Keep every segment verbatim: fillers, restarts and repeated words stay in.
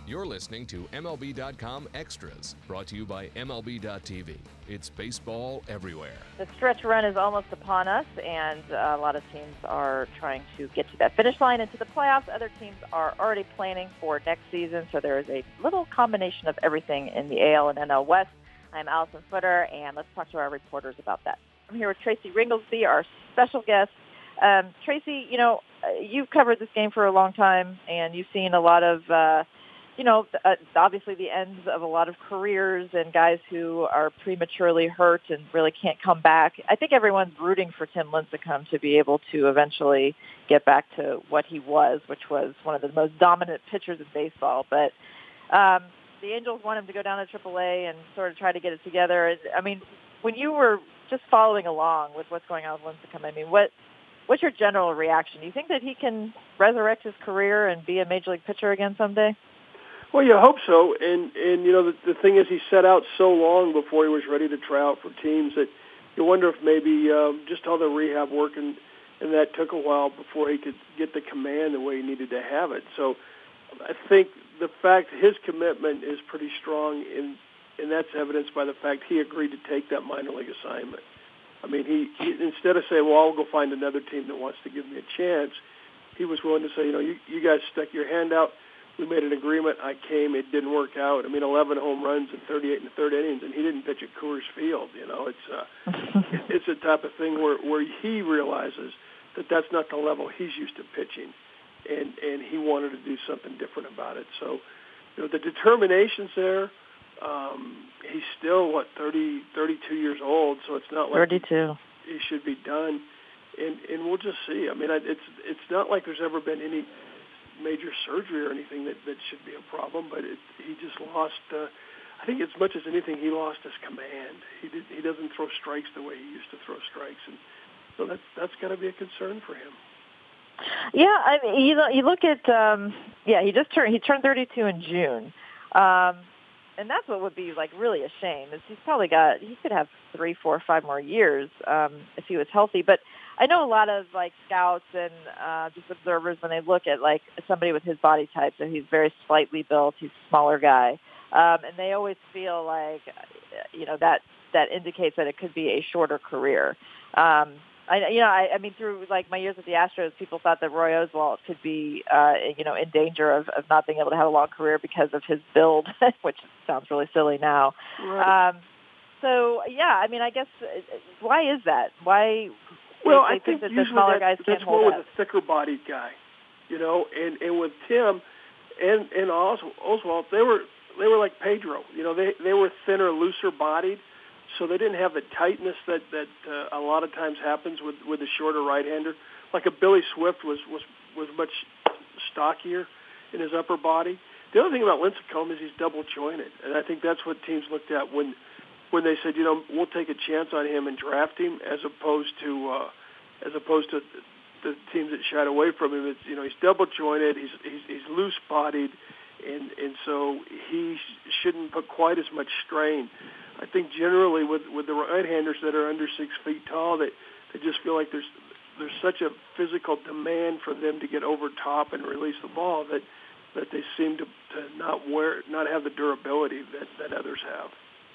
You're listening to M L B dot com Extras, brought to you by M L B dot T V. It's baseball everywhere. The stretch run is almost upon us, and a lot of teams are trying to get to that finish line into the playoffs. Other teams are already planning for next season, so there is a little combination of everything in the A L and N L West. I'm Allison Footer, and let's talk to our reporters about that. I'm here with Tracy Ringolsby, our special guest. Um, Tracy, you know, you've covered this game for a long time, and you've seen a lot of uh, you know, uh, obviously the ends of a lot of careers and guys who are prematurely hurt and really can't come back. I think everyone's rooting for Tim Lincecum to be able to eventually get back to what he was, which was one of the most dominant pitchers in baseball. But um, the Angels want him to go down to triple A and sort of try to get it together. I mean, when you were just following along with what's going on with Lincecum, I mean, what what's your general reaction? Do you think that he can resurrect his career and be a major league pitcher again someday? Well, you hope so, and and you know the, the thing is, he set out so long before he was ready to try out for teams that you wonder if maybe um, just all the rehab work and and that took a while before he could get the command the way he needed to have it. So I think the fact his commitment is pretty strong, and and that's evidenced by the fact he agreed to take that minor league assignment. I mean, he, he instead of saying, "Well, I'll go find another team that wants to give me a chance," he was willing to say, "You know, you, you guys stuck your hand out. We made an agreement. I came. It didn't work out. I mean, eleven home runs and thirty-eight in the third innings, and he didn't pitch at Coors Field. You know, it's uh, it's a type of thing where, where he realizes that that's not the level he's used to pitching, and and he wanted to do something different about it. So, you know, the determination's there. Um, he's still what thirty, thirty-two years old, so it's not like thirty-two. He, he should be done, and and we'll just see. I mean, it's it's not like there's ever been any major surgery or anything that, that should be a problem, but it, he just lost, uh, I think as much as anything, he lost his command. He did, he doesn't throw strikes the way he used to throw strikes, and so that's that's got to be a concern for him. Yeah, I mean, you know, you look at, um, yeah, he just turned, he turned thirty-two in June, um, and that's what would be like really a shame. Is he's probably got, he could have three, four, five more years um, if he was healthy, but I know a lot of like scouts and uh, just observers when they look at like somebody with his body type, so he's very slightly built, he's a smaller guy, um, and they always feel like, you know, that that indicates that it could be a shorter career. Um, I, you know, I, I mean, through like my years at the Astros, people thought that Roy Oswalt could be, uh, you know, in danger of, of not being able to have a long career because of his build, which sounds really silly now. Right. Um, so yeah, I mean, I guess why is that? Why? Well, they, I they think, think that usually the smaller that, guys that's can't more hold with up. a thicker-bodied guy, you know. And, and with Tim and and Oswalt, they were they were like Pedro, you know. They they were thinner, looser-bodied, so they didn't have the tightness that that uh, a lot of times happens with with the shorter right-hander. Like a Billy Swift was was was much stockier in his upper body. The other thing about Lincecum is he's double-jointed, and I think that's what teams looked at when. when they said, you know, we'll take a chance on him and draft him, as opposed to uh, as opposed to the teams that shied away from him. It's, you know, he's double jointed, he's he's, he's loose bodied, and and so he sh- shouldn't put quite as much strain. I think generally with with the right-handers that are under six feet tall, that they just feel like there's there's such a physical demand for them to get over top and release the ball that that they seem to, to not wear not have the durability that, that others have.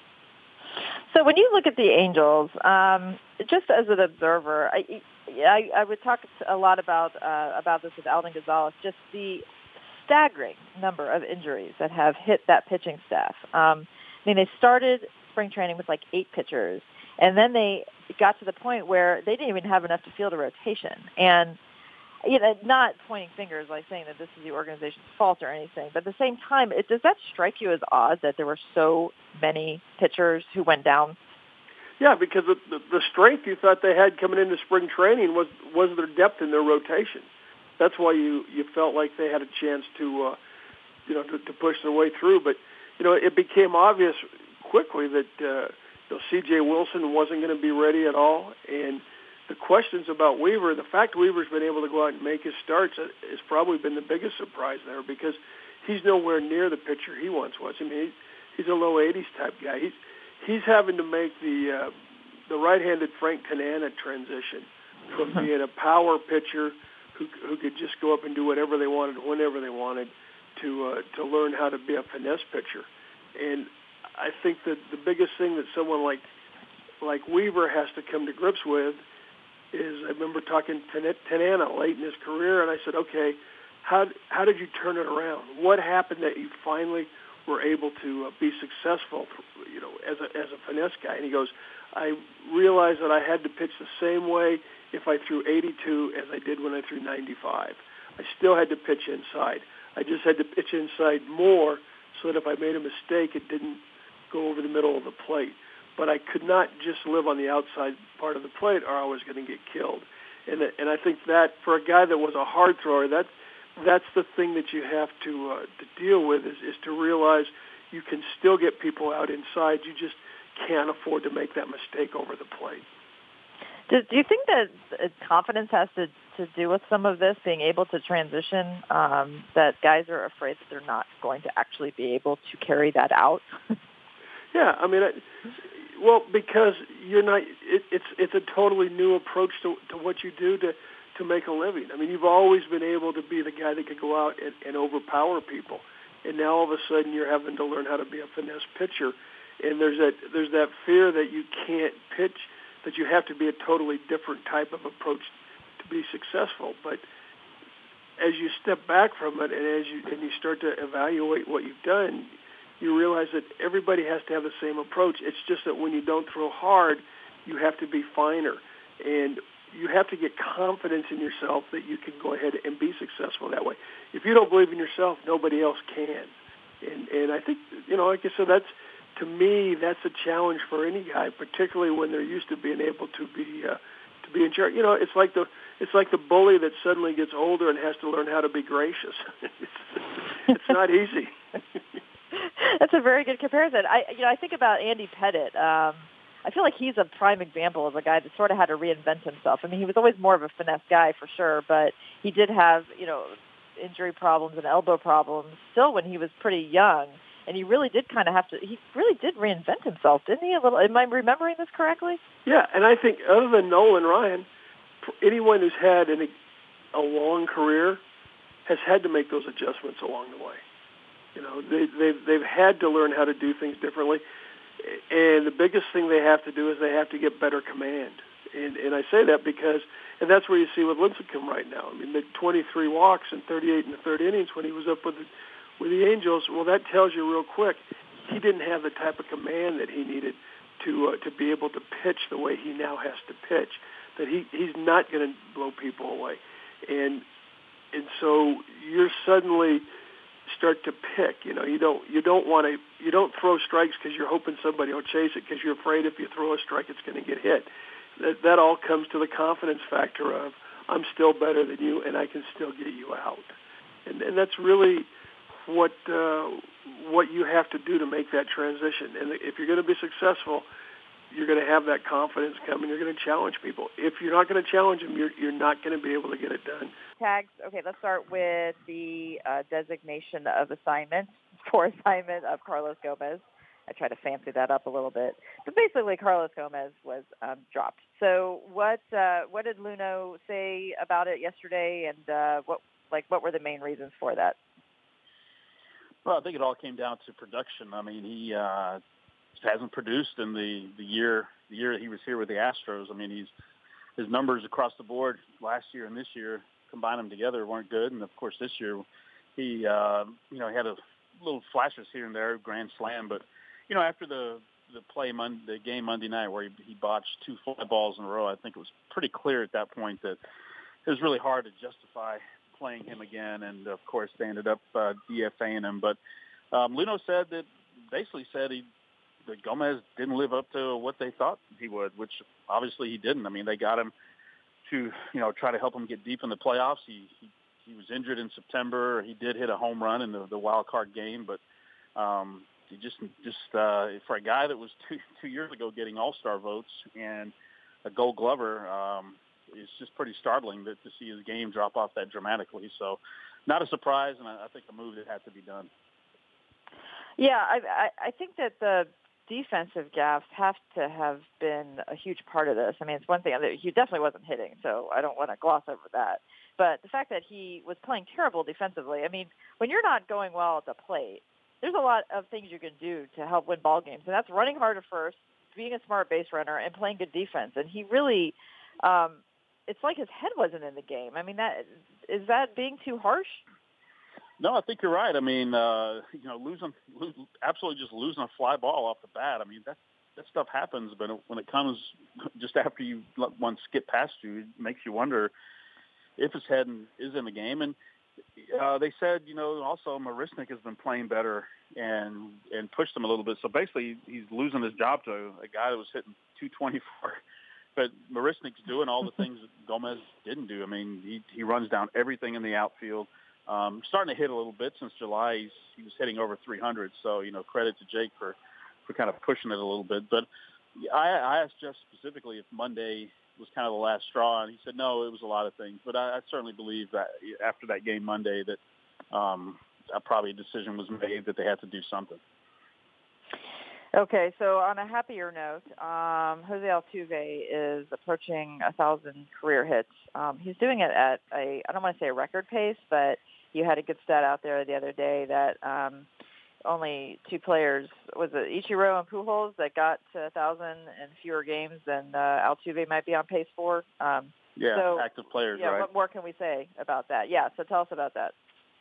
So when you look at the Angels, um, just as an observer, I, I, I would talk a lot about uh, about this with Alden Gonzalez, just the staggering number of injuries that have hit that pitching staff. Um, I mean, they started spring training with like eight pitchers, and then they got to the point where they didn't even have enough to field a rotation. And you know, not pointing fingers like saying that this is the organization's fault or anything, but at the same time, it, does that strike you as odd that there were so many pitchers who went down? Yeah, because the, the, the strength you thought they had coming into spring training was was their depth in their rotation. That's why you, you felt like they had a chance to, uh, you know, to, to push their way through. But you know, it became obvious quickly that uh, you know, C J Wilson wasn't going to be ready at all, and the questions about Weaver, the fact Weaver's been able to go out and make his starts has probably been the biggest surprise there, because he's nowhere near the pitcher he once was. I mean, he's a low eighties type guy. He's he's having to make the uh, the right-handed Frank Tanana transition from being a power pitcher who who could just go up and do whatever they wanted whenever they wanted to uh, to learn how to be a finesse pitcher. And I think that the biggest thing that someone like like Weaver has to come to grips with is, I remember talking to Tanana late in his career, and I said, okay, how how did you turn it around? What happened that you finally were able to uh, be successful, you know, as a as a finesse guy? And he goes, I realized that I had to pitch the same way if I threw eighty-two as I did when I threw ninety-five. I still had to pitch inside. I just had to pitch inside more so that if I made a mistake, it didn't go over the middle of the plate. But I could not just live on the outside part of the plate or I was going to get killed. And and I think that for a guy that was a hard thrower, that that's the thing that you have to uh, to deal with is, is to realize you can still get people out inside. You just can't afford to make that mistake over the plate. Do, do you think that confidence has to, to do with some of this, being able to transition, um, that guys are afraid that they're not going to actually be able to carry that out? Yeah, I mean, I, well, because you're not, it, it's it's a totally new approach to, to what you do to, to make a living. I mean, you've always been able to be the guy that could go out and, and overpower people, and now all of a sudden you're having to learn how to be a finesse pitcher, and there's that there's that fear that you can't pitch, that you have to be a totally different type of approach to be successful. But as you step back from it and as you and you start to evaluate what you've done, you realize that everybody has to have the same approach. It's just that when you don't throw hard, you have to be finer. And you have to get confidence in yourself that you can go ahead and be successful that way. If you don't believe in yourself, nobody else can. And and I think, you know, like I said, that's, to me, that's a challenge for any guy, particularly when they're used to being able to be uh, to be in charge. You know, it's like the it's like the bully that suddenly gets older and has to learn how to be gracious. it's, it's not easy. That's a very good comparison. I, you know, I think about Andy Pettitte. Um, I feel like he's a prime example of a guy that sort of had to reinvent himself. I mean, he was always more of a finesse guy for sure, but he did have, you know, injury problems and elbow problems still when he was pretty young. And he really did kind of have to, he really did reinvent himself, didn't he? A little. Am I remembering this correctly? Yeah, and I think other than Nolan Ryan, anyone who's had an, a long career has had to make those adjustments along the way. You know, they, they've, they've had to learn how to do things differently. And the biggest thing they have to do is they have to get better command. And, and I say that because, and that's where you see with Lincecum right now. I mean, the twenty-three walks and thirty-eight in the third innings when he was up with the, with the Angels, well, that tells you real quick he didn't have the type of command that he needed to uh, to be able to pitch the way he now has to pitch, that he, he's not going to blow people away. And and so you're suddenly start to pick. You know, you don't you don't want to you don't throw strikes because you're hoping somebody will chase it, because you're afraid if you throw a strike it's going to get hit. That that all comes to the confidence factor of I'm still better than you and I can still get you out. And, and that's really what uh, what you have to do to make that transition. And if you're going to be successful, you're going to have that confidence come and you're going to challenge people. If you're not going to challenge them, you're, you're not going to be able to get it done. Tags. Okay, let's start with the uh, designation of assignment, for assignment of Carlos Gomez. I try to fancy that up a little bit. But basically, Carlos Gomez was um, dropped. So what uh, what did Luno say about it yesterday, and uh, what like what were the main reasons for that? Well, I think it all came down to production. I mean, he uh, hasn't produced in the, the year the year that he was here with the Astros. I mean, he's his numbers across the board last year and this year, combine them together, weren't good. And of course, this year he uh, you know he had a little flashes here and there, grand slam. But you know, after the the play Monday, the game Monday night where he, he botched two fly balls in a row, I think it was pretty clear at that point that it was really hard to justify playing him again, and of course they ended up uh, DFAing him. But um, Luno said that basically said he that Gomez didn't live up to what they thought he would, which obviously he didn't. I mean, they got him to you know try to help him get deep in the playoffs. He he, he was injured in September. He did hit a home run in the, the wild card game, but um, he just just uh, for a guy that was two two years ago getting All-Star votes and a Gold Glover. Um, It's just pretty startling that, to see his game drop off that dramatically. So not a surprise, and I, I think a move that had to be done. Yeah, I, I, I think that the defensive gaffes have to have been a huge part of this. I mean, it's one thing, he definitely wasn't hitting, so I don't want to gloss over that. But the fact that he was playing terrible defensively, I mean, when you're not going well at the plate, there's a lot of things you can do to help win ball games, and that's running hard at first, being a smart base runner, and playing good defense. And he really, um, it's like his head wasn't in the game. I mean, that is that being too harsh? No, I think you're right. I mean, uh, you know, losing, lose, absolutely just losing a fly ball off the bat. I mean, that that stuff happens, but when it comes just after you let one skip past you, it makes you wonder if his head is in the game. And uh, they said, you know, also Marisnik has been playing better and and pushed him a little bit. So basically, he's losing his job to a guy that was hitting two twenty-four. But Marisnik's doing all the things that Gomez didn't do. I mean, he he runs down everything in the outfield. Um, starting to hit a little bit since July. He's, he was hitting over three hundred. So, you know, credit to Jake for, for kind of pushing it a little bit. But I, I asked Jeff specifically if Monday was kind of the last straw, and he said, no, it was a lot of things. But I, I certainly believe that after that game Monday that um, probably a decision was made that they had to do something. Okay, so on a happier note, um, Jose Altuve is approaching a thousand career hits. Um, he's doing it at a, I don't want to say a record pace, but you had a good stat out there the other day that um, only two players, was it Ichiro and Pujols, that got to a thousand in fewer games than uh, Altuve might be on pace for. Um, yeah, so, active players, yeah, right. What more can we say about that? Yeah, so tell us about that.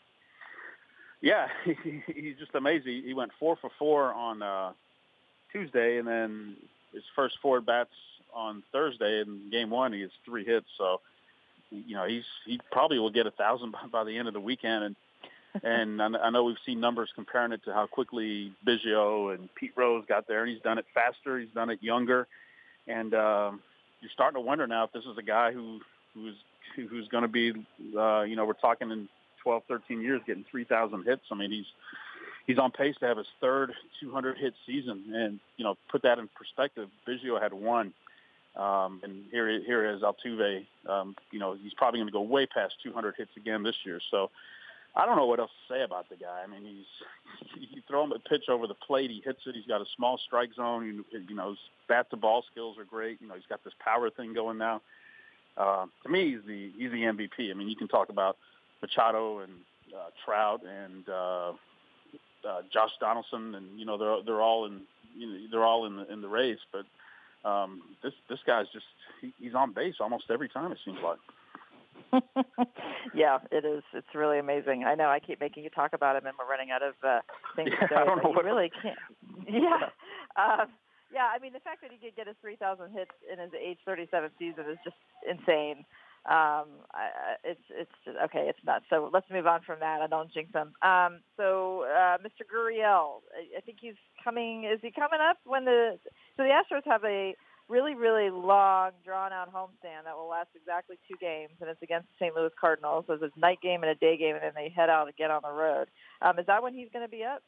Yeah, he, he's just amazing. He went four for four on uh, Tuesday, and then his first four bats on Thursday in game one, he has three hits. So, you know, he's he probably will get a thousand by, by the end of the weekend. And and I know we've seen numbers comparing it to how quickly Biggio and Pete Rose got there, and he's done it faster, he's done it younger, and um, you're starting to wonder now if this is a guy who who's who's going to be, uh, you know, we're talking in twelve, thirteen years getting three thousand hits. I mean, he's he's on pace to have his third two hundred hit season, and you know, put that in perspective, Biggio had one. Um, and here, here is Altuve. Um, you know, he's probably going to go way past two hundred hits again this year. So I don't know what else to say about the guy. I mean, he's you throw him a pitch over the plate, he hits it. He's got a small strike zone. You, you know, his bat-to-ball skills are great. You know, he's got this power thing going now. Uh, to me, he's the he's the M V P. I mean, you can talk about Machado and uh, Trout and uh, uh, Josh Donaldson, and you know, they're they're all in you know they're all in the in the race, but. Um, this this guy's just he, he's on base almost every time, it seems like. Yeah, it is. It's really amazing. I know I keep making you talk about him, and we're running out of uh, things yeah, to say. I don't know but what you really can't. Yeah, uh, yeah. I mean, the fact that he could get his three thousand hits in his age thirty-seven season is just insane. Um, I, it's it's just, okay. It's nuts. So let's move on from that. I don't jinx him. Um, so uh, Mister Gurriel, I, I think he's coming. Is he coming up when the so the Astros have a really, really long, drawn-out homestand that will last exactly two games, and it's against the Saint Louis Cardinals. So it's a night game and a day game, and then they head out again on the road. Um, is that when he's going to be up?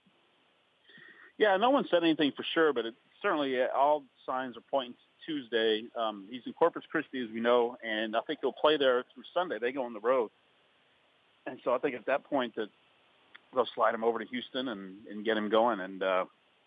Yeah, no one said anything for sure, but it, certainly uh, all signs are pointing to Tuesday. Um, he's in Corpus Christi, as we know, and I think he'll play there through Sunday. They go on the road. And so I think at that point that they'll slide him over to Houston and, and get him going. And, uh,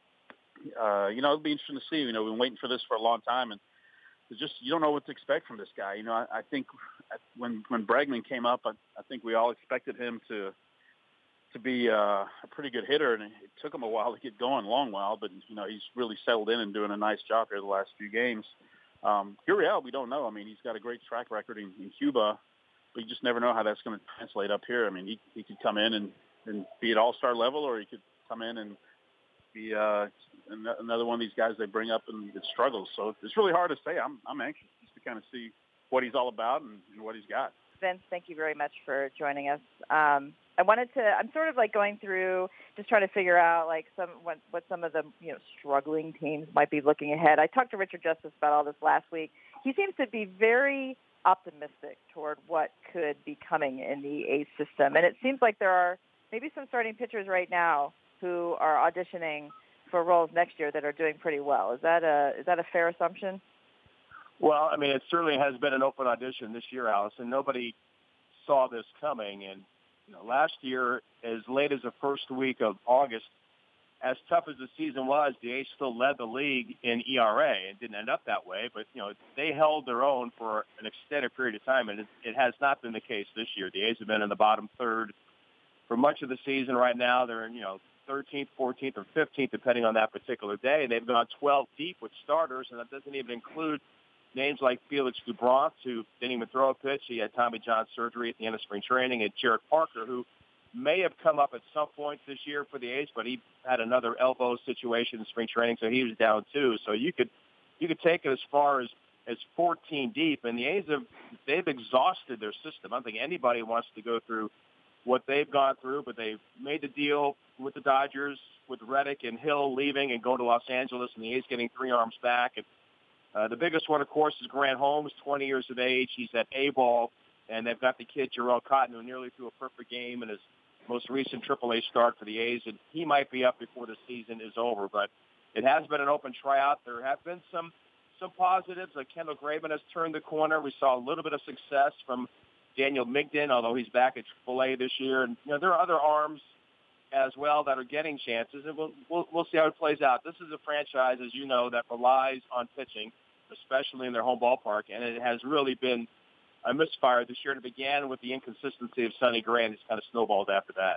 uh, you know, it'll be interesting to see. You know, we've been waiting for this for a long time, and it's just you don't know what to expect from this guy. You know, I, I think when when Bregman came up, I, I think we all expected him to to be uh, a pretty good hitter, and it took him a while to get going, a long while, but, you know, he's really settled in and doing a nice job here the last few games. Um, Gurriel, we don't know. I mean, he's got a great track record in, in Cuba, but you just never know how that's going to translate up here. I mean, he, he could come in and, and be at all-star level, or he could come in and be uh, another one of these guys they bring up and it struggles. So it's really hard to say. I'm, I'm anxious just to kind of see what he's all about and, and what he's got. Vince, thank you very much for joining us. Um, I wanted to, I'm sort of like going through, just trying to figure out like some, what, what some of the, you know, struggling teams might be looking ahead. I talked to Richard Justice about all this last week. He seems to be very optimistic toward what could be coming in the A's system. And it seems like there are maybe some starting pitchers right now who are auditioning for roles next year that are doing pretty well. Is that a, is that a fair assumption? Well, I mean, it certainly has been an open audition this year, Allison. Nobody saw this coming. And, you know, last year, as late as the first week of August, as tough as the season was, the A's still led the league in E R A. It didn't end up that way, but, you know, they held their own for an extended period of time, and it, it has not been the case this year. The A's have been in the bottom third for much of the season right now. They're in, you know, thirteenth, fourteenth, or fifteenth, depending on that particular day. They've gone twelve deep with starters, and that doesn't even include names like Felix Dubronx, who didn't even throw a pitch. He had Tommy John surgery at the end of spring training, and Jared Parker, who may have come up at some point this year for the A's, but he had another elbow situation in spring training, so he was down too. So you could you could take it as far as, as fourteen deep, and the A's have they've exhausted their system. I don't think anybody wants to go through what they've gone through, but they've made the deal with the Dodgers, with Reddick and Hill leaving and going to Los Angeles, and the A's getting three arms back. And uh, the biggest one, of course, is Grant Holmes, twenty years of age. He's at A-ball, and they've got the kid Jarrell Cotton, who nearly threw a perfect game in his most recent triple A start for the A's, and he might be up before the season is over. But it has been an open tryout. There have been some some positives. Like Kendall Graveman has turned the corner. We saw a little bit of success from Daniel Migden, although he's back at triple A this year. And, you know, there are other arms as well that are getting chances, and we'll, we'll, we'll see how it plays out. This is a franchise, as you know, that relies on pitching, especially in their home ballpark, and it has really been a misfire this year. And it began with the inconsistency of Sonny Gray, and it's kind of snowballed after that.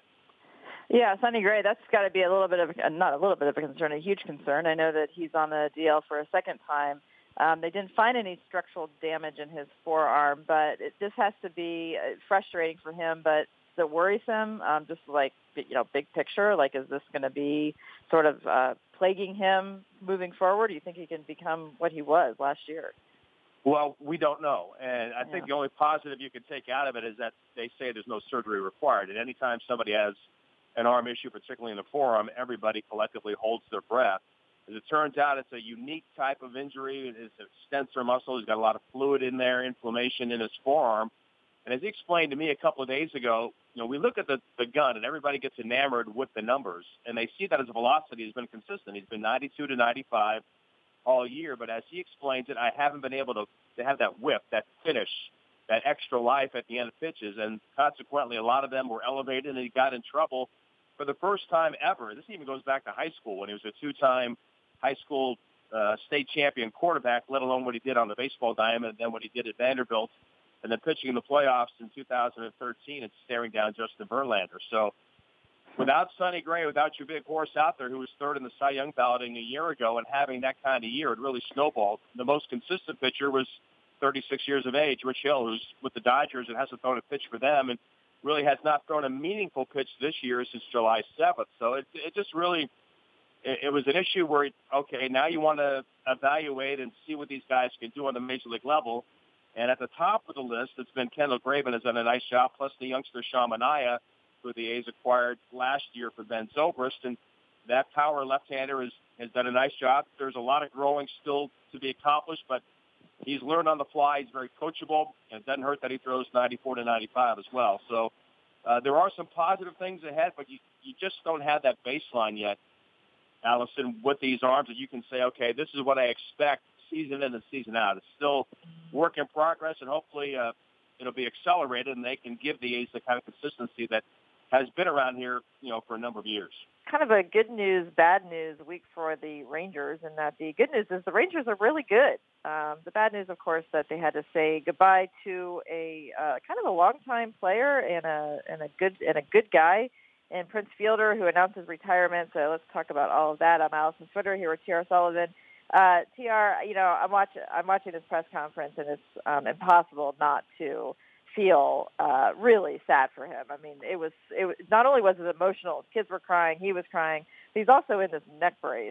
Yeah, Sonny Gray, that's got to be a little bit of, a, not a little bit of a concern, a huge concern. I know that he's on the D L for a second time. Um, they didn't find any structural damage in his forearm, but it just has to be frustrating for him. But is it worrisome? Um, just like, you know, big picture, like, is this going to be sort of uh, plaguing him moving forward? Do you think he can become what he was last year? Well, we don't know. And I yeah. think the only positive you can take out of it is that they say there's no surgery required. And anytime somebody has an arm issue, particularly in the forearm, everybody collectively holds their breath. As it turns out, it's a unique type of injury. It's an extensor muscle. He's got a lot of fluid in there, inflammation in his forearm. And as he explained to me a couple of days ago, you know, we look at the, the gun, and everybody gets enamored with the numbers. And they see that his velocity has been consistent. He's been ninety-two to ninety-five all year. But as he explains it, I haven't been able to, to have that whip, that finish, that extra life at the end of pitches. And consequently, a lot of them were elevated, and he got in trouble for the first time ever. This even goes back to high school when he was a two-time high school uh, state champion quarterback, let alone what he did on the baseball diamond and then what he did at Vanderbilt, and then pitching in the playoffs in two thousand thirteen and staring down Justin Verlander. So without Sonny Gray, without your big horse out there who was third in the Cy Young balloting a year ago and having that kind of year, it really snowballed. The most consistent pitcher was thirty-six years of age, Rich Hill, who's with the Dodgers and hasn't thrown a pitch for them and really has not thrown a meaningful pitch this year since July seventh. So it, it just really – it was an issue where, okay, now you want to evaluate and see what these guys can do on the major league level. And at the top of the list, it's been Kendall Graveman has done a nice job, plus the youngster Sean Manaea, who the A's acquired last year for Ben Zobrist. And that power left-hander has, has done a nice job. There's a lot of growing still to be accomplished, but he's learned on the fly. He's very coachable, and it doesn't hurt that he throws ninety-four to ninety-five as well. So uh, there are some positive things ahead, but you, you just don't have that baseline yet, Allison, with these arms that you can say, okay, this is what I expect season in and season out. It's still work in progress, and hopefully uh, it'll be accelerated, and they can give the A's the kind of consistency that has been around here, you know, for a number of years. Kind of a good news, bad news week for the Rangers, in that the good news is the Rangers are really good. Um, the bad news, of course, that they had to say goodbye to a uh, kind of a longtime player and a and a good and a good guy, and Prince Fielder, who announced his retirement. So let's talk about all of that. I'm Allison Twitter here with T R Sullivan. Uh, T R, you know, I'm watching I'm watching this press conference, and it's um, impossible not to feel uh, really sad for him. I mean, it was it was, not only was it emotional, kids were crying, he was crying. But he's also in this neck brace,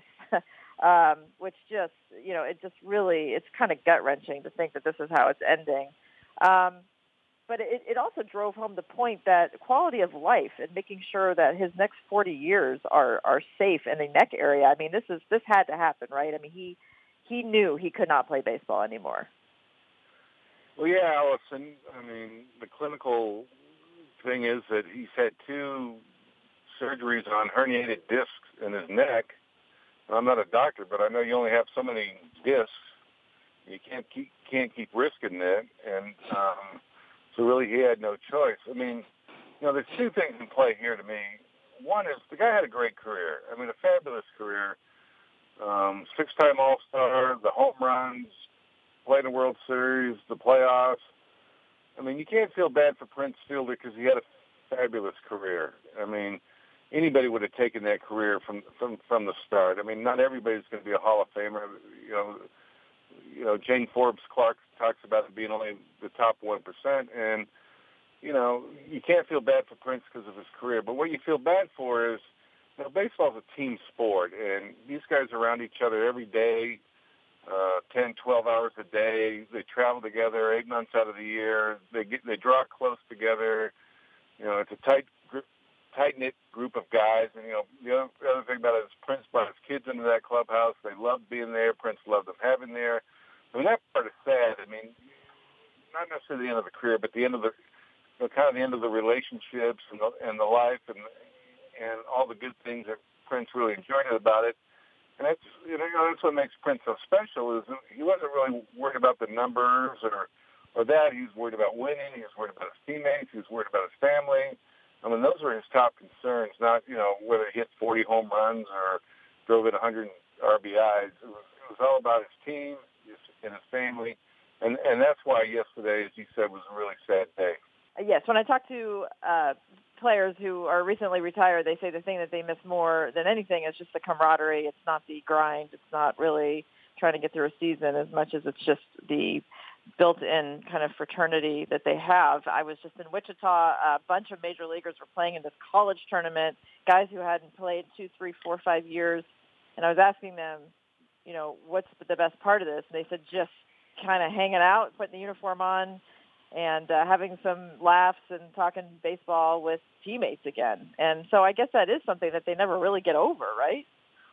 um, which just, you know, it just really, it's kind of gut wrenching to think that this is how it's ending. Um, But it, it also drove home the point that quality of life and making sure that his next forty years are, are safe in the neck area. I mean, this is this had to happen, right? I mean, he he knew he could not play baseball anymore. Well, yeah, Allison. I mean, the clinical thing is that he's had two surgeries on herniated discs in his neck. I'm not a doctor, but I know you only have so many discs. You can't keep can't keep risking that, and um, so really he had no choice. I mean, you know, there's two things in play here to me. one is the guy had a great career. I mean, a fabulous career. Um, six-time All-Star, the home runs, played in the World Series, the playoffs. I mean, you can't feel bad for Prince Fielder because he had a fabulous career. I mean, anybody would have taken that career from from from the start. I mean, not everybody's going to be a Hall of Famer. You know, you know, Jane Forbes Clark talks about it being only the top one percent, and you know, you can't feel bad for Prince because of his career. But what you feel bad for is, you know, baseball is a team sport, and these guys are around each other every day, uh, ten, twelve hours a day. They travel together eight months out of the year. They get they draw close together. You know, it's a tight group. tight-knit group of guys. And, you know, the other, the other thing about it is Prince brought his kids into that clubhouse. They loved being there. Prince loved them having there. I mean, that part is sad. I mean, not necessarily the end of the career, but the end of the, you know, kind of the end of the relationships and the, and the life and and all the good things that Prince really enjoyed about it. And that's, you know, that's what makes Prince so special is he wasn't really worried about the numbers or, or that. He was worried about winning. He was worried about his teammates. He was worried about his family. I mean, those were his top concerns, not, you know, whether he hit forty home runs or drove in one hundred R B Is. It was, it was all about his team his, and his family. And, and that's why yesterday, as you said, was a really sad day. Yes, when I talk to uh, players who are recently retired, they say the thing that they miss more than anything is just the camaraderie. It's not the grind. It's not really trying to get through a season as much as it's just the built-in kind of fraternity that they have. I was just in Wichita. A bunch of major leaguers were playing in this college tournament, guys who hadn't played two, three, four, five years. And I was asking them, you know, what's the best part of this? And they said just kind of hanging out, putting the uniform on, and uh, having some laughs and talking baseball with teammates again. And so I guess that is something that they never really get over, right?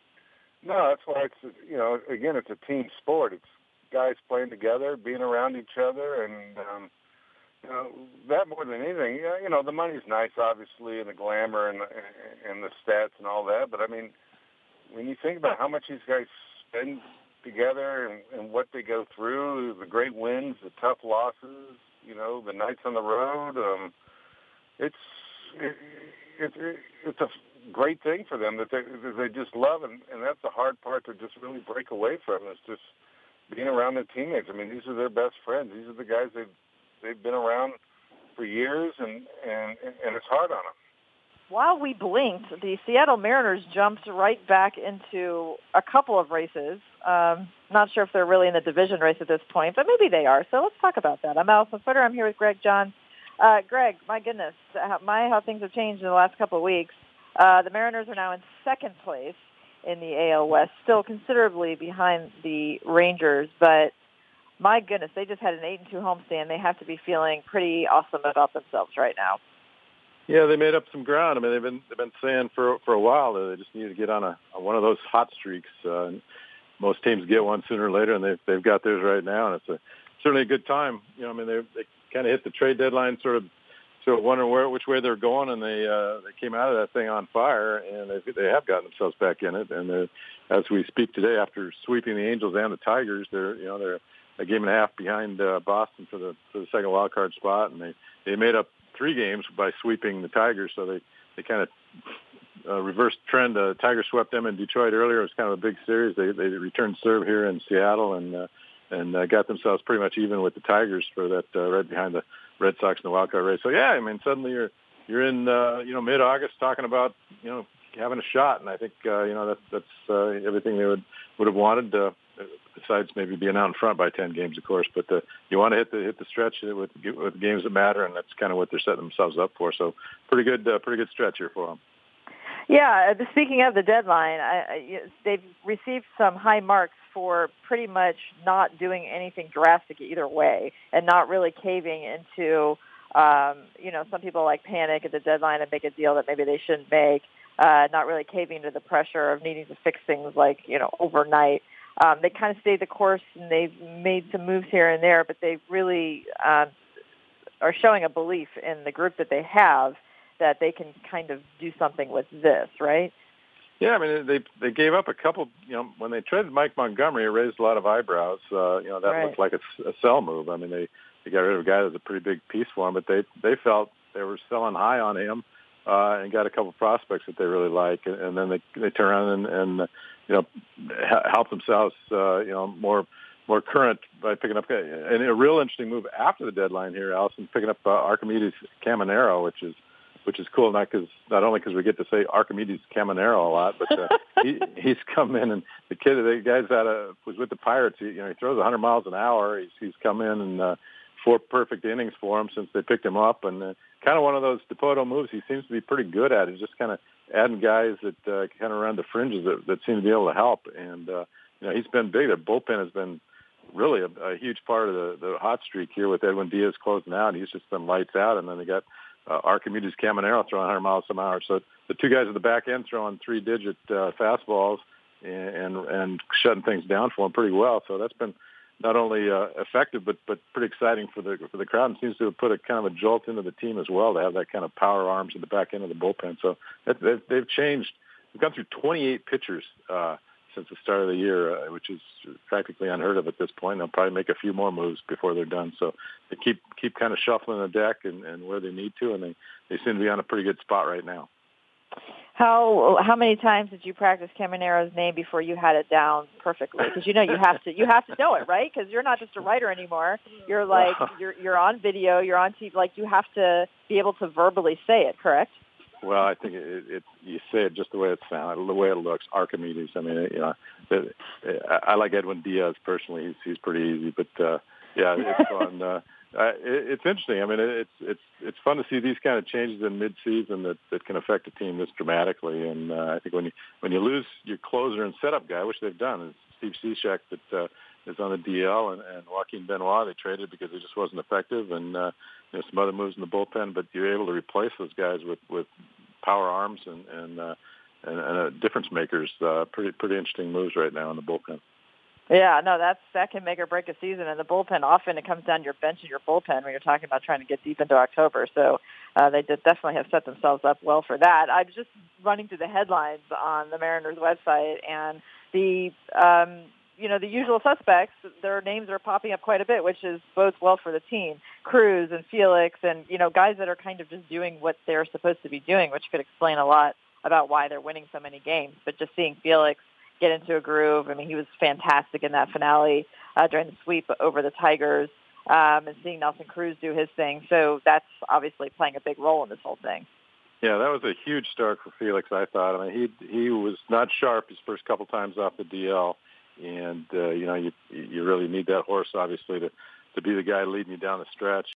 No, that's why it's, you know, again, it's a team sport. It's guys playing together, being around each other, and um, you know, that more than anything, yeah, you know, the money's nice, obviously, and the glamour and the, and the stats and all that. But I mean, when you think about how much these guys spend together and, and what they go through, the great wins, the tough losses, you know, the nights on the road, um, it's it, it, it, it's a great thing for them that they that they just love, and, and that's the hard part to just really break away from. Is just being around their teammates. I mean, these are their best friends. These are the guys they've they've been around for years, and and and it's hard on them. While we blinked, the Seattle Mariners jumped right back into a couple of races. Um, not sure if they're really in the division race at this point, but maybe they are. So let's talk about that. I'm Allison Footer. I'm here with Greg John. Uh, Greg, my goodness, how, my how things have changed in the last couple of weeks. Uh, the Mariners are now in second place in the A L West, still considerably behind the Rangers, but my goodness, they just had an eight and two homestand. They have to be feeling pretty awesome about themselves right now. Yeah, they made up some ground. I mean, they've been they've been saying for for a while that they just need to get on a on one of those hot streaks. Uh, most teams get one sooner or later, and they've they've got theirs right now, and it's a certainly a good time. You know, I mean, they they kind of hit the trade deadline, sort of sort of wondering where which way they're going, and they uh, they came out of that thing on fire, and they they have gotten themselves back in it. And as we speak today, after sweeping the Angels and the Tigers, they're you know they're a game and a half behind uh, Boston for the for the second wild card spot, and they they made up three games by sweeping the Tigers, so they, they kind of uh, reversed trend. Uh, Tigers swept them in Detroit earlier. It was kind of a big series. They they returned serve here in Seattle and uh, and uh, got themselves pretty much even with the Tigers for that uh, right behind the Red Sox in the wild card race. So yeah, I mean suddenly you're you're in uh, you know mid-August talking about you know having a shot, and I think uh, you know that, that's uh, everything they would would have wanted. Uh, besides maybe being out in front by ten games, of course, but uh, you want to hit the hit the stretch with with games that matter, and that's kind of what they're setting themselves up for. So pretty good, uh, pretty good stretch here for them. Yeah. Speaking of the deadline, I, I, they've received some high marks for pretty much not doing anything drastic either way, and not really caving into. Um, you know, some people like panic at the deadline and make a deal that maybe they shouldn't make. Uh, not really caving to the pressure of needing to fix things like you know overnight. Um, they kind of stayed the course, and they've made some moves here and there, but they really um, are showing a belief in the group that they have that they can kind of do something with this, right? Yeah, I mean, they they gave up a couple, you know, when they traded Mike Montgomery, it raised a lot of eyebrows. Uh, you know, that right. looked like a, a sell move. I mean, they, they got rid of a guy that was a pretty big piece for them, but they, they felt they were selling high on him. uh, and got a couple prospects that they really like, and, and then they they turn around and, and you know help themselves uh, you know more more current by picking up and a real interesting move after the deadline here, Allison, picking up uh, Archimedes Caminero, which is which is cool, not because not only because we get to say Archimedes Caminero a lot, but uh, he he's come in and the kid, the guy's out of was with the Pirates. He, you know, he throws one hundred miles an hour. He's he's come in and uh, four perfect innings for him since they picked him up, and uh, kind of one of those Dipoto moves. He seems to be pretty good at it. Just kind of adding guys that uh, kind of around the fringes that, that seem to be able to help. And uh, you know, he's been big. The bullpen has been really a, a huge part of the, the hot streak here with Edwin Diaz closing out. He's just been lights out, and then they got uh, Archimedes Caminero throwing one hundred miles an hour. So the two guys at the back end throwing three-digit uh, fastballs and, and and shutting things down for him pretty well. So that's been not only uh, effective, but but pretty exciting for the for the crowd, and seems to have put a kind of a jolt into the team as well to have that kind of power arms in the back end of the bullpen. So that, they've, they've changed. We've gone through twenty-eight pitchers uh, since the start of the year, uh, which is practically unheard of at this point. They'll probably make a few more moves before they're done. So they keep keep kind of shuffling the deck and, and where they need to, and they, they seem to be on a pretty good spot right now. How how many times did you practice Caminero's name before you had it down perfectly? Because you know you have to you have to know it, right? Because you're not just a writer anymore. You're like you're you're on video, you're on T V. Like you have to be able to verbally say it, correct? Well, I think it, it you say it just the way it sounds, the way it looks. Archimedes. I mean, you know, it, it, I like Edwin Diaz personally. He's he's pretty easy, but uh, yeah, it's fun. Uh, uh, it, it's interesting. I mean, it's it's it's fun to see these kind of changes in mid-season that, that can affect a team this dramatically. And uh, I think when you when you lose your closer and setup guy, which they've done, it's Steve Cishek that uh, is on the D L, and, and Joaquin Benoit they traded because he just wasn't effective, and uh, you know, some other moves in the bullpen. But you're able to replace those guys with, with power arms and and uh, and, and uh, difference makers. Uh, pretty pretty interesting moves right now in the bullpen. Yeah, no, that's that can make or break a season. And the bullpen, often it comes down to your bench and your bullpen when you're talking about trying to get deep into October. So uh, they did definitely have set themselves up well for that. I was just running through the headlines on the Mariners website, and the um, you know the usual suspects, their names are popping up quite a bit, which is bodes well for the team. Cruz and Felix, and you know guys that are kind of just doing what they're supposed to be doing, which could explain a lot about why they're winning so many games. But just seeing Felix get into a groove. I mean, he was fantastic in that finale uh, during the sweep over the Tigers, um, and seeing Nelson Cruz do his thing. So that's obviously playing a big role in this whole thing. Yeah, that was a huge start for Felix, I thought. I mean, he he was not sharp his first couple times off the D L, and uh, you know, you you really need that horse obviously to to be the guy leading you down the stretch.